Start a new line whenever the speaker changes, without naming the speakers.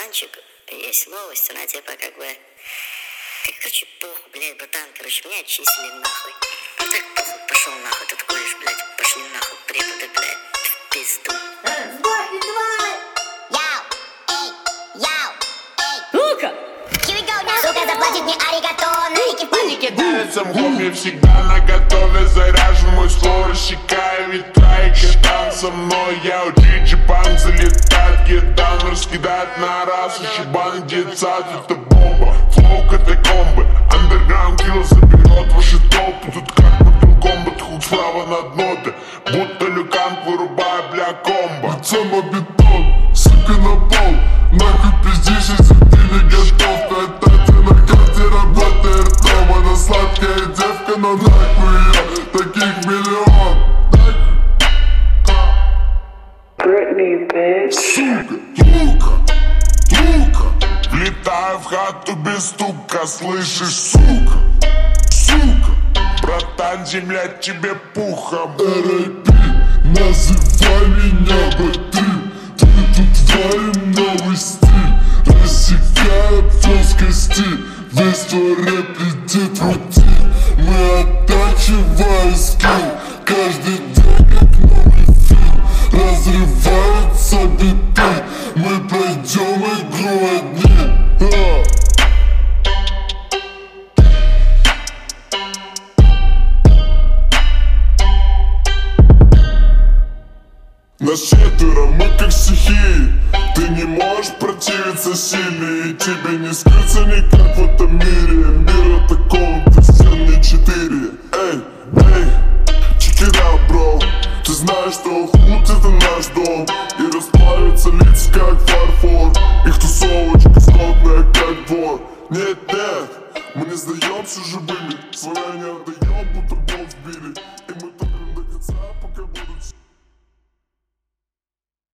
братанчик, есть новость, она типа как бы... Короче, похуй, блядь, братан, короче, меня отчислили нахуй. Ну так похуй, пошел нахуй, тут колледж, блядь, пошли нахуй, преподы, блядь, в пизду.
Сборник 2!
Ну-ка!
Сука заплатит мне аригато, на экипаже.
Китайцам хобби всегда наготове, заряжен мой ствол, рассекая ветра и катан со мной. Я у Джиджи банк залетает, гедан раскидает на раз, ещебан децат, это бомба, флоу катакомбы, андерграунд килл заберет ваши толпы, тут как по-другому, худ справа над ноты, будто люканг вырубая, бля, комбо.
Лицом бетон, сука на пол, нахуй пиздишь, если ты не готов. Пятайте на карте работает ртом, она сладкая девка, но нахуй ее, таких миллион.
Britney, bitch.
Сука, лука,
Влетаю в хату без стука, слышишь, сука, братан, земля тебе пухом.
R.I.P. называй меня Б3. Ты тут варим новый стиль, рассекая все с кости. Весь твой рэп летит в рутин, мы оттачиваем скилл. Каждый день как новый фильм, разрываются биты, мы пройдем игру одни. Нас четверо, мы как стихии. Ты не можешь противиться силе, и тебе не скрыться никак в этом мире. Мир это комната, стен не 4. Эй, check it out, bro. Ты знаешь, что худ это наш дом, и расплавятся лица как фарфор. Их тусовочка скотная как двор. Нет, мы не сдаемся живыми, своя не отдаем, будто бог сбили. И мы только